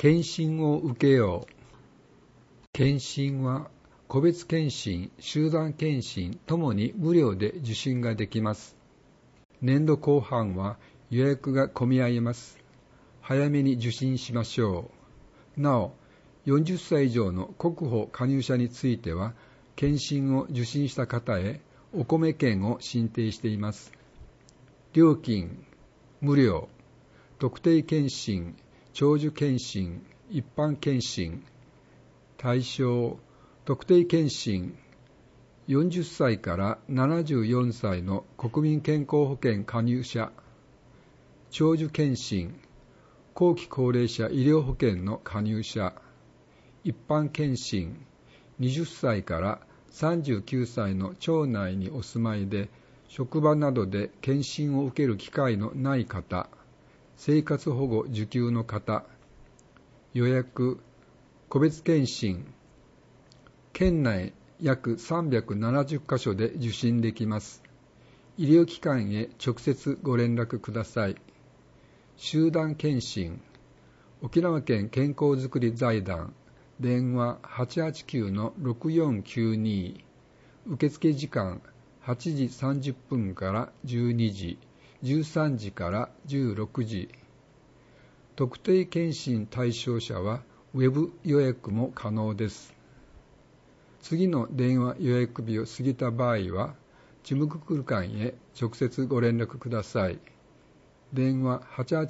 検診を受けよう。検診は個別検診、集団検診ともに無料で受診ができます。年度後半は予約が混み合います。早めに受診しましょう。なお、40歳以上の国保加入者については、検診を受診した方へお米券を申請しています。料金、無料。特定検診、長寿検診、一般検診。対象、特定検診、40歳から74歳の国民健康保険加入者。長寿検診、後期高齢者医療保険の加入者。一般検診、20歳から39歳の町内にお住まいで、職場などで検診を受ける機会のない方、生活保護受給の方。予約、個別検診、県内約370カ所で受診できます。医療機関へ直接ご連絡ください。集団検診、沖縄県健康づくり財団、電話 889-6492、受付時間8時30分から12時、13時から16時。特定検診対象者はウェブ予約も可能です。次の電話予約日を過ぎた場合は、事務局間へ直接ご連絡ください。電話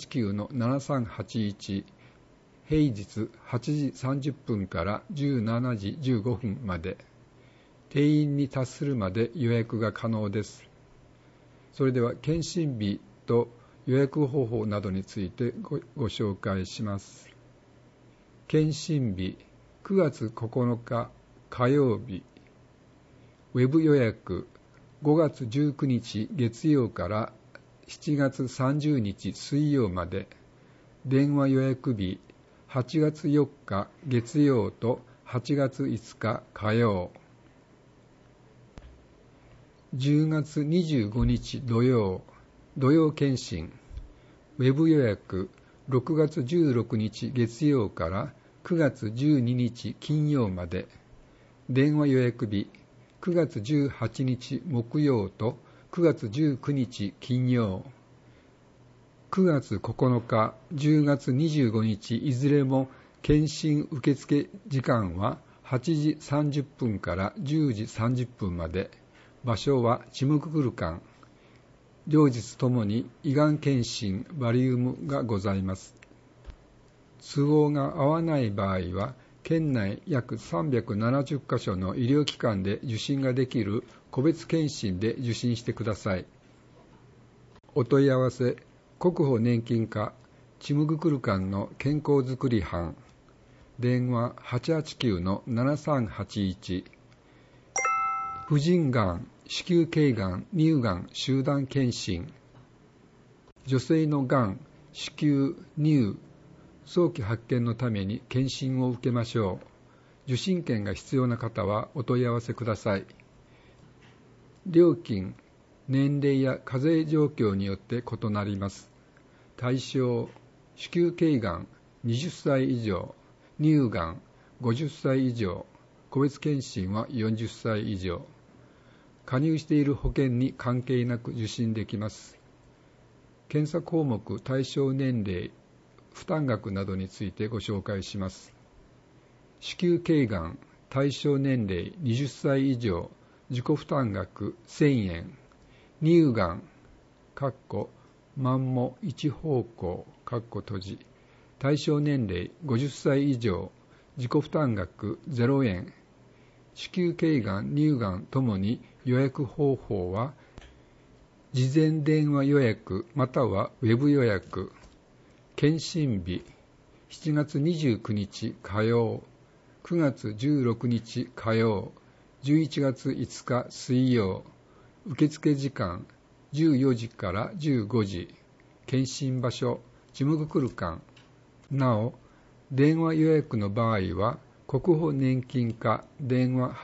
889-7381、平日8時30分から17時15分まで。定員に達するまで予約が可能です。それでは検診日と予約方法などについてご紹介します。検診日、9月9日火曜日。ウェブ予約、5月19日月曜から7月30日水曜まで。電話予約日、8月4日月曜と8月5日火曜。10月25日土曜検診。ウェブ予約、6月16日月曜から9月12日金曜まで。電話予約日、9月18日木曜と9月19日金曜。9月9日、10月25日いずれも検診受付時間は8時30分から10時30分まで。場所は事務局間。両日ともに胃がん検診バリウムがございます。都合が合わない場合は、県内約370カ所の医療機関で受診ができる個別検診で受診してください。お問い合わせ、国保年金課事務局間の健康づくり班。電話 889-7381。婦人がん、子宮頸がん、乳がん集団検診。女性のがん、子宮、乳、早期発見のために検診を受けましょう。受診券が必要な方はお問い合わせください。料金、年齢や課税状況によって異なります。対象、子宮頸がん20歳以上、乳がん50歳以上、個別検診は40歳以上。加入している保険に関係なく受診できます。検査項目、対象年齢、負担額などについてご紹介します。子宮頸がん、対象年齢20歳以上、自己負担額1000円。乳がん、マンモ一方向、対象年齢50歳以上、自己負担額0円。子宮頸がん、乳がんともに予約方法は、事前電話予約またはウェブ予約。検診日、7月29日火曜、9月16日火曜、11月5日水曜。受付時間、14時から15時。検診場所、事務局間。なお、電話予約の場合は、国保年金課電話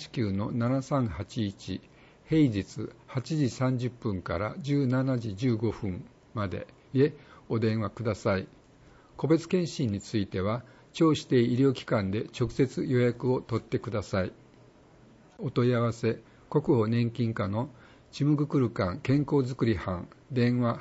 889-7381、平日8時30分から17時15分までへお電話ください。 個別検診については、庁指定医療機関で直接予約を取ってください。お問い合わせ、国保年金課のちむぐくる館健康づくり班、電話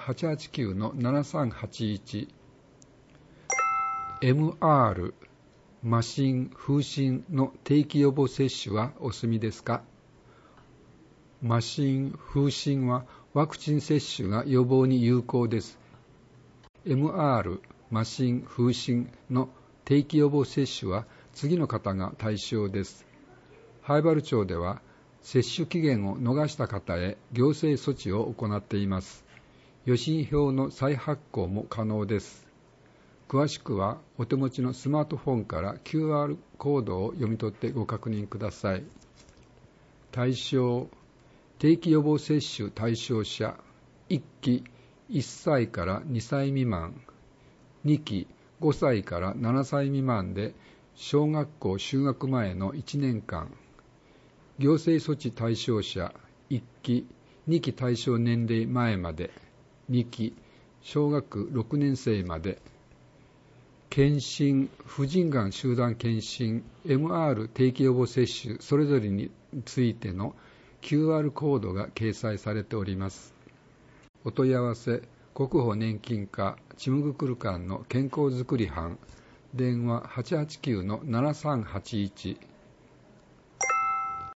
889-7381。MR、麻疹、風疹の定期予防接種はお済みですか？麻疹、風疹はワクチン接種が予防に有効です。MR、麻疹、風疹の定期予防接種は次の方が対象です。灰原町では接種期限を逃した方へ行政措置を行っています。予診票の再発行も可能です。詳しくはお手持ちのスマートフォンから QR コードを読み取ってご確認ください。対象、定期予防接種対象者、1期1歳から2歳未満、2期5歳から7歳未満で小学校就学前の1年間、行政措置対象者、1期2期対象年齢前まで、2期小学6年生まで、検診、婦人がん集団検診、MR 定期予防接種それぞれについての QR コードが掲載されております。お問い合わせ、国保年金課ちむぐくる館の健康づくり班、電話 889-7381